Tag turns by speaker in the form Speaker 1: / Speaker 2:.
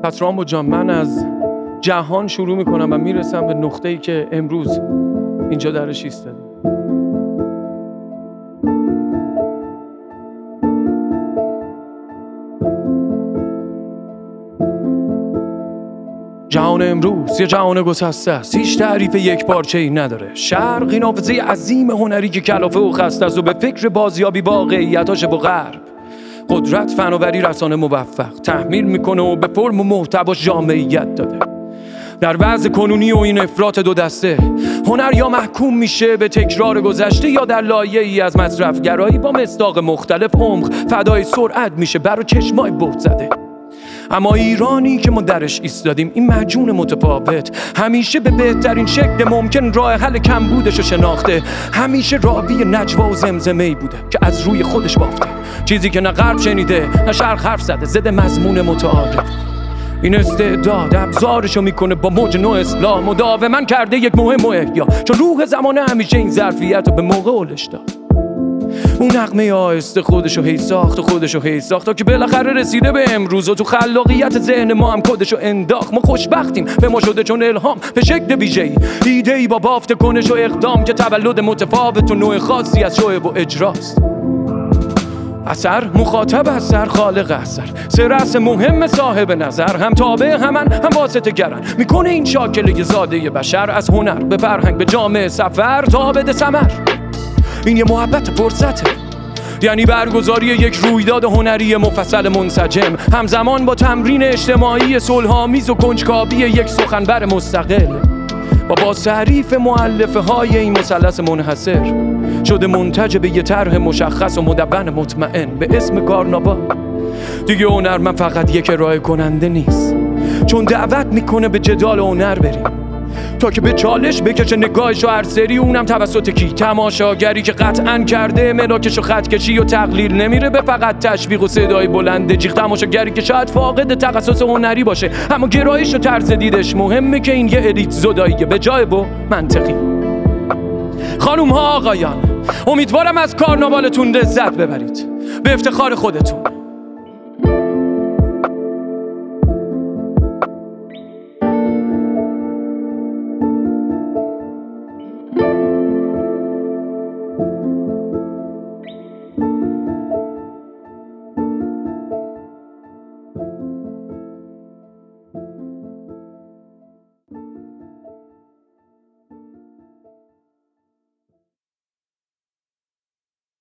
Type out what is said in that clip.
Speaker 1: پس رامبو جان، من از جهان شروع میکنم و میرسم به نقطه‌ای که امروز اینجا درش ایستادیم. جهان امروز یه جهان گسسته است، هیچ تعریف یک پارچه‌ای نداره. شرق این حافظه عظیم هنری که کلافه و خسته است و به فکر بازیابی واقعیتاش با غرب. قدرت، فناوری، رسانه موفق تحمیل میکنه و به فرم و محتواش جامعیت داده. در وضع کنونی و این افراط دو دسته، هنر یا محکوم میشه به تکرار گذشته یا در لایه‌ای از مصرفگرایی با مصداق مختلف عمق فدای سرعت میشه برای چشمای بهت زده. اما ایرانی که ما درش ایستادیم، این مجون متفاوت همیشه به بهترین شکل ممکن راه حل کمبودش رو شناخته. همیشه راوی نجوا و زمزمه‌ای بوده که از روی خودش بافته، چیزی که نه غرب شنیده نه شرق حرف زده، ضد مضمون متعارف. این استعداد ابزارشو میکنه با موج نو اصلاح، مداوما کرده یک مهم و احیا، چون روح زمانه همیشه این ظرفیت رو به موقع اولش داد. اون نغمه آهسته خودشو هی ساخت و خودشو هی ساخت تا که بالاخره رسیده به امروز و تو خلاقیت ذهن ما هم کدشو انداخت. ما خوشبختیم به ما شده چون الهام به شکل ویژه‌ای، ایده‌ای با بافت کنش و اقدام که تولد متفاوت و نوع خاصی از شعر و اجراست. اثر مخاطب اثر، خالق اثر، سه رأس مهم صاحب نظر، هم تابع همن هم واسطه گرن، میکنه این شاکله زاده بشر از هنر به فرهنگ به جامعه سفر تا بده ثمر. این یه محبت فرصته، یعنی برگزاری یک رویداد هنری مفصل منسجم، همزمان با تمرین اجتماعی صلح‌آمیز و کنجکاوی یک سخنور مستقل. و با تعریف مؤلفه های این مثلث منحصر شده منتج به یه طرح مشخص و مدون مطمئن به اسم کارناوال. دیگه هنر من فقط یک ارائه کننده نیست، چون دعوت میکنه به جدال هنر بریم تا که به چالش بکشه نگاهشو هر سری، اونم توسط کی؟ تماشاگری که قطعاً کرده ملاکشو خط کشی و تقلیل نمیره به فقط تشویق و صدای بلند جیغ. تماشاگری که شاید فاقد تخصص هنری باشه اما گرایش و طرز دیدش مهمه که این یه الیت زداییه به جای و منطقی. خانوم ها آقایان، امیدوارم از کارناوالتون لذت ببرید، به افتخار خودتون.